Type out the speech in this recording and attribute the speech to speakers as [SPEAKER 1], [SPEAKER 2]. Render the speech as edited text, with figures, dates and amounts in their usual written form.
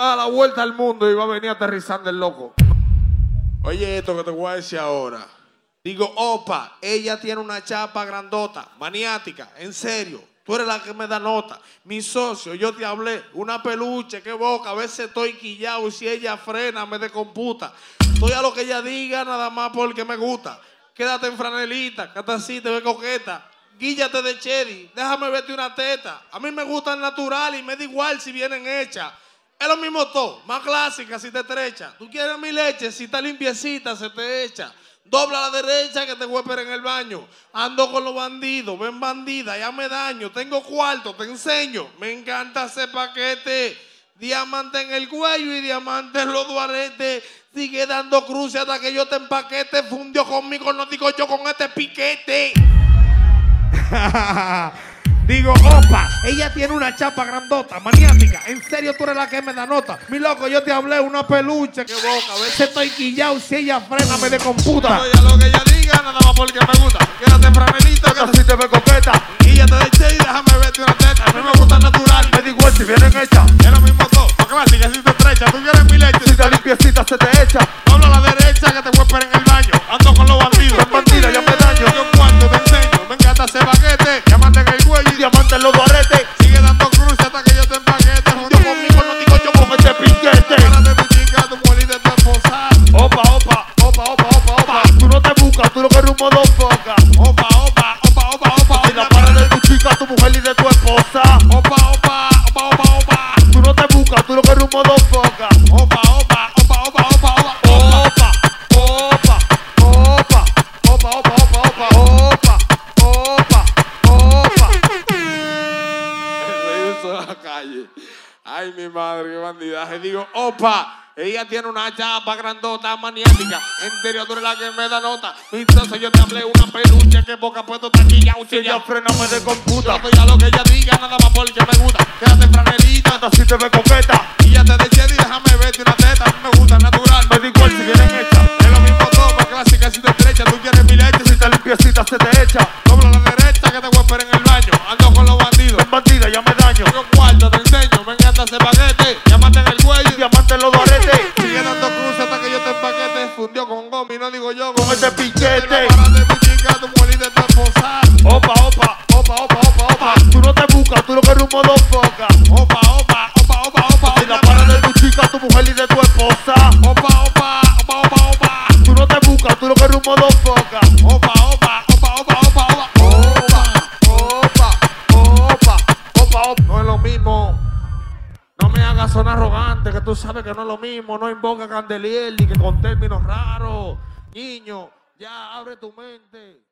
[SPEAKER 1] a dar la vuelta al mundo y va a venir aterrizando el loco.
[SPEAKER 2] Oye, esto que te voy a decir ahora. Digo, opa, ella tiene una chapa grandota, maniática, en serio. Tú eres la que me da nota. Mi socio, yo te hablé, una peluche, qué boca, a veces estoy quillado y si ella frena me descomputa. Estoy a lo que ella diga nada más porque me gusta. Quédate en franelita, que hasta así te ve coqueta. Guíllate de Chedi, déjame verte una teta. A mí me gusta el natural y me da igual si vienen hechas. Es lo mismo todo, más clásica si te estrecha. Tú quieres mi leche, si está limpiecita se te echa. Dobla a la derecha que te voy a esperar en el baño. Ando con los bandidos, ven bandida, ya me daño. Tengo cuarto, te enseño. Me encanta ese paquete. Diamante en el cuello y diamante en los duaretes. Sigue dando cruces hasta que yo te empaquete. Fundió conmigo, no digo yo con este piquete.
[SPEAKER 1] Digo, opa, ella tiene una chapa grandota, maniática. En serio, tú eres la que me da nota. Mi loco, yo te hablé, una peluche. Qué boca, a veces estoy quillado. Si ella frena, me descomputa.
[SPEAKER 2] Oye, a lo que ella diga, nada más porque me gusta. Quédate en franelita, que así te ve coqueta. Guíllate de Che y déjame verte una teta. A mí me gusta el natural, me da igual si vienen hechas. Es lo mismo todo, porque clásica si te estrecha. Tú quieres mi leche, si te limpiecita se te echa. Dobla a la derecha que te voy a esperar en el baño. Ando con los bandidos, ven bandida, ya me daño. Yo cuarto te enseño, me encanta ese paquete. Diamante en el cuello y diamante en los duaretes. Sigue dando cruces hasta que yo te empaquete. Junto conmigo no digo yo con este piquete. Párate tu chica, tu mujer y de tu esposa. Opa, opa, opa, opa, opa, opa. Tú no te buscas, tú lo que eres un modo foca. Opa, opa, opa, opa, opa. Si la paras de tu chica, tu mujer y de tu esposa. Opa, opa, opa, opa, opa. Tú no te buscas, tú lo que eres un modo foca. Opa, opa, opa, opa, opa, opa. Opa, opa, opa, opa, opa, opa, opa, opa, opa, opa. Se hizo en la calle. Ay, mi madre, qué bandidaje. Digo, opa. Ella tiene una chapa grandota, maniática. En serio, tú eres la que me da nota. Entonces yo te hablé una peluche que boca puesto taquilla. Si ella frena me descomputa. Yo estoy a lo que ella diga, nada más porque me gusta. Quédate en franelita, así te ve coqueta. Y ya te deché y déjame verte una teta. A mí me gusta natural, me da igual si vienen hechas. Es lo mismo todo, más clásica si te estrecha. Tú quieres mi leche, si te limpiecita se te echa. Dobla a la derecha que te voy a esperar en el baño. Ando con los bandidos, ven bandida, ya me daño. Yo cuarto te enseño, me encanta ese paquete. Diamante en el cuello y diamante en los duaretes. Sigue dando cruces hasta que yo te empaquete. Fundió con gomi, no digo yo con este piquete. Párate tu chica, tu mujer y de tu esposa. Opa, opa, opa, opa, opa, opa. Tú no te buscas, tú lo que eres un modo foca. Opa, opa, opa, opa, opa. Si la paras de tu chica, tu mujer y de tu esposa. Opa, opa, opa, opa, opa. Tú no te buscas, tú lo que eres un modo foca. Opa, opa, opa, opa, opa, opa. Opa, opa, opa, opa, opa. No es lo mismo. No me hagas sonar arrogante, que tú sabes que no es lo mismo. No invoca Candelier ni que con términos raros. Niño, ya abre tu mente.